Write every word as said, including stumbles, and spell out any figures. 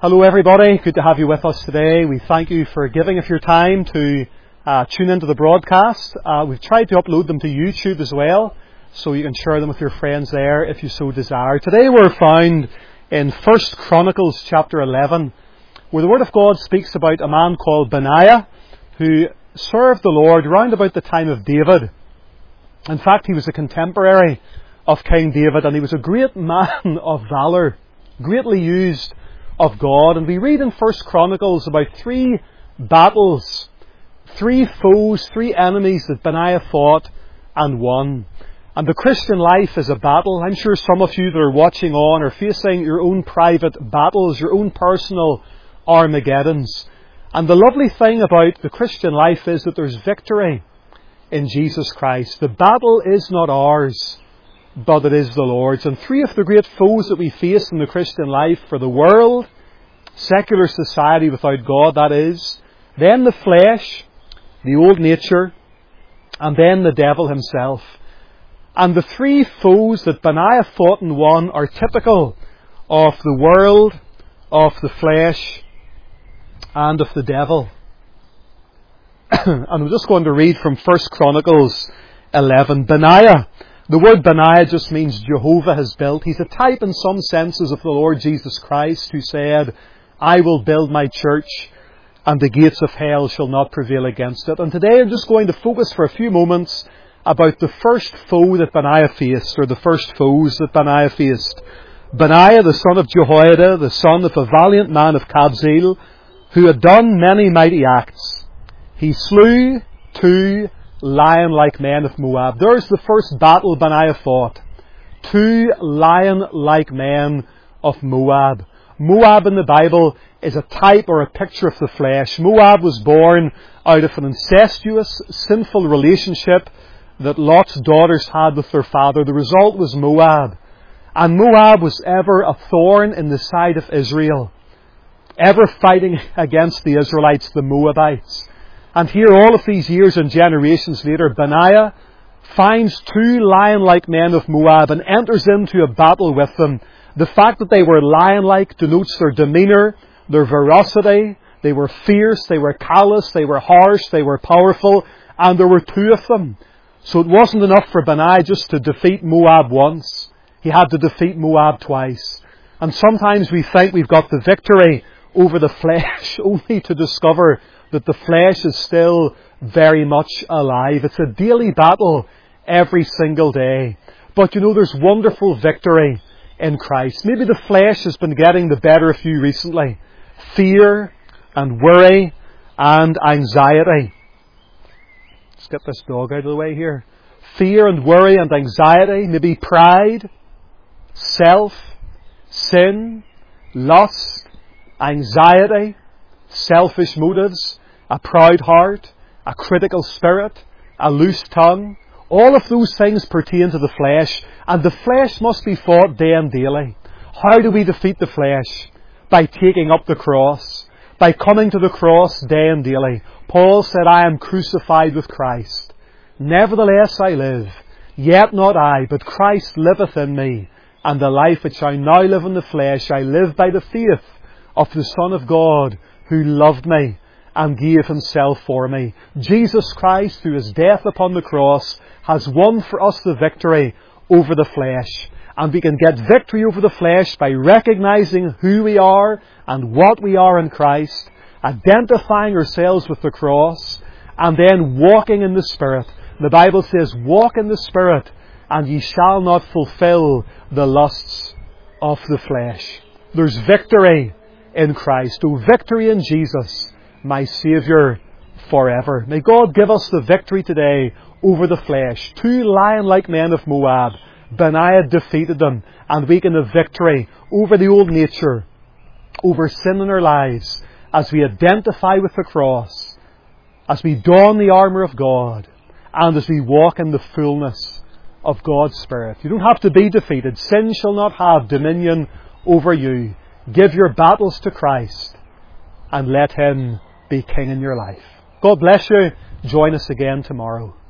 Hello everybody, good to have you with us today. We thank you for giving of your time to uh, tune into the broadcast. Uh, we've tried to upload them to YouTube as well, so you can share them with your friends there if you so desire. Today we're found in First Chronicles chapter eleven, where the Word of God speaks about a man called Benaiah, who served the Lord round about the time of David. In fact, he was a contemporary of King David, and he was a great man of valour, greatly used of God. And we read in First Chronicles about three battles, three foes, three enemies that Benaiah fought and won. And the Christian life is a battle. I'm sure some of you that are watching on are facing your own private battles, your own personal Armageddons. And the lovely thing about the Christian life is that there's victory in Jesus Christ. The battle is not ours, but it is the Lord's. And three of the great foes that we face in the Christian life are the world, secular society without God, that is, then the flesh, the old nature, and then the devil himself. And the three foes that Benaiah fought and won are typical of the world, of the flesh, and of the devil. And I'm just going to read from First Chronicles eleven. Benaiah. The word Benaiah just means Jehovah has built. He's a type in some senses of the Lord Jesus Christ, who said, I will build my church and the gates of hell shall not prevail against it. And today I'm just going to focus for a few moments about the first foe that Benaiah faced, or the first foes that Benaiah faced. Benaiah, the son of Jehoiada, the son of a valiant man of Kabzeel, who had done many mighty acts. He slew two lion-like men of Moab. There's the first battle Benaiah fought. Two lion-like men of Moab. Moab in the Bible is a type or a picture of the flesh. Moab was born out of an incestuous, sinful relationship that Lot's daughters had with their father. The result was Moab. And Moab was ever a thorn in the side of Israel, ever fighting against the Israelites, the Moabites. And here, all of these years and generations later, Benaiah finds two lion-like men of Moab and enters into a battle with them. The fact that they were lion-like denotes their demeanour, their ferocity. They were fierce, they were callous, they were harsh, they were powerful, and there were two of them. So it wasn't enough for Benaiah just to defeat Moab once. He had to defeat Moab twice. And sometimes we think we've got the victory over the flesh, only to discover that the flesh is still very much alive. It's a daily battle every single day. But you know, there's wonderful victory in Christ. Maybe the flesh has been getting the better of you recently. Fear and worry and anxiety. Let's get this dog out of the way here. Fear and worry and anxiety. Maybe pride, self, sin, lust, anxiety, selfish motives, a proud heart, a critical spirit, a loose tongue. All of those things pertain to the flesh, and the flesh must be fought day and daily. How do we defeat the flesh? By taking up the cross, by coming to the cross day and daily. Paul said, I am crucified with Christ. Nevertheless I live, yet not I, but Christ liveth in me. And the life which I now live in the flesh, I live by the faith of the Son of God, who loved me and gave himself for me. Jesus Christ, through his death upon the cross, has won for us the victory over the flesh. And we can get victory over the flesh by recognizing who we are and what we are in Christ, identifying ourselves with the cross, and then walking in the Spirit. The Bible says, walk in the Spirit, and ye shall not fulfill the lusts of the flesh. There's victory in Christ. Oh, victory in Jesus, my Saviour forever. May God give us the victory today over the flesh. Two lion-like men of Moab. Benaiah defeated them, and we can have victory over the old nature, over sin in our lives, as we identify with the cross, as we don the armour of God, and as we walk in the fullness of God's Spirit. You don't have to be defeated. Sin shall not have dominion over you. Give your battles to Christ and let Him be King in your life. God bless you. Join us again tomorrow.